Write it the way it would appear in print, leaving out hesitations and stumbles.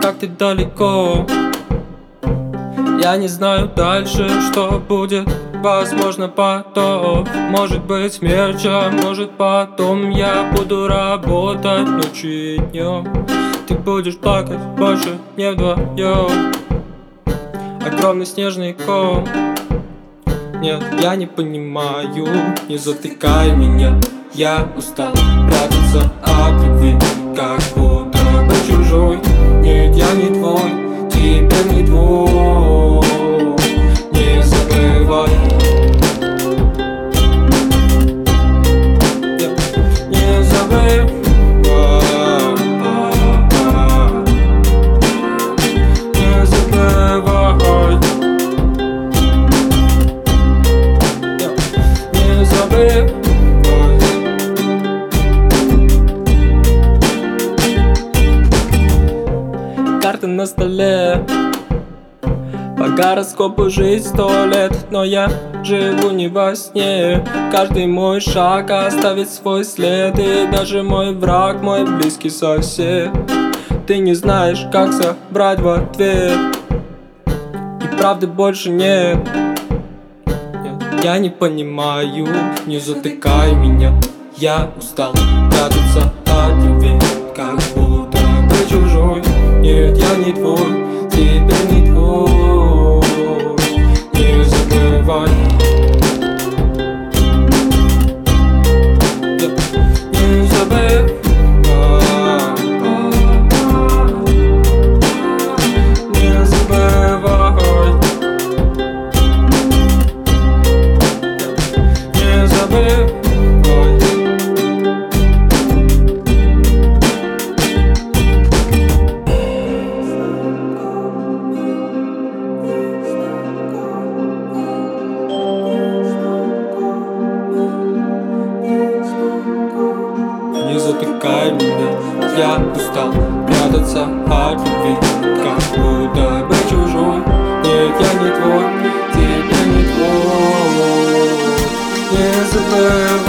как ты далеко. Я не знаю дальше, что будет. Возможно, потом, может быть, смерть, а может потом я буду работать ночью и днем. Ты будешь плакать больше не вдвоем. Огромный снежный ком. Нет, я не понимаю, не затыкай меня. Я устал прятаться от любви, как будто бы чужой. Нет, я не твой, теперь не твой. Не забывай. Не забывай. Не забывай. Не забывай. Карты на столе, по гороскопу жизнь 100 лет, но я живу не во сне. Каждый мой шаг оставит свой след, и даже мой враг, мой близкий сосед. Ты не знаешь, как собрать в ответ, и правды больше нет. Я не понимаю, не затыкай меня. Я устал прятаться от любви, как будто бы чужой. Нет, я не твой, теперь не твой. Не забывай. Не забывай. Не забывай. Не забывай. Не затыкай меня, я устал прятаться от любви, как будто бы чужой. Нет, я не твой, теперь не твой. Не забывай.